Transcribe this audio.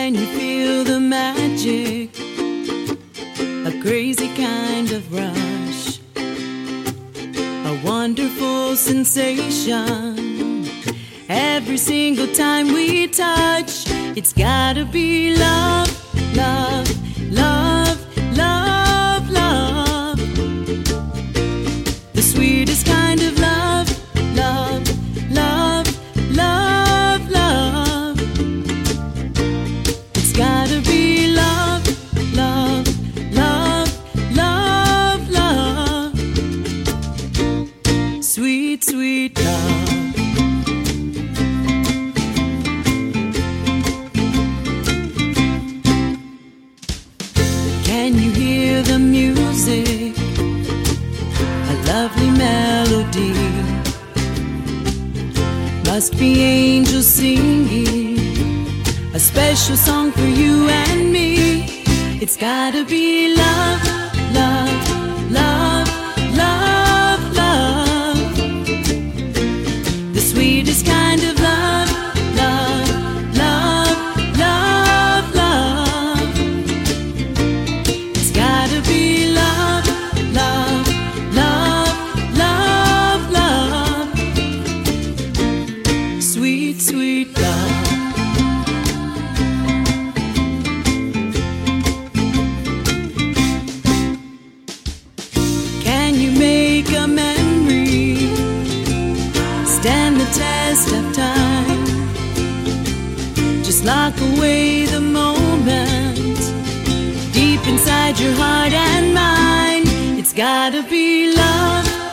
Can you feel the magic? A crazy kind of rush, a wonderful sensation. Every single time we touch, it's gotta be love, love, love, love, love. The sweetest kind of love, love, love, love, love. It's gotta be love, love, love, love, love. Sweet, sweet love. Can you hear the music? A lovely melody. Must be angels singing a special song for you and me. It's gotta be love, love, love, love, love. The sweetest kind of love, love, love, love, love. It's gotta be love, love, love, love, love. Sweet, sweet love. Can you make a memory stand the test of time? Just lock away the moment deep inside your heart and mind. It's gotta be love,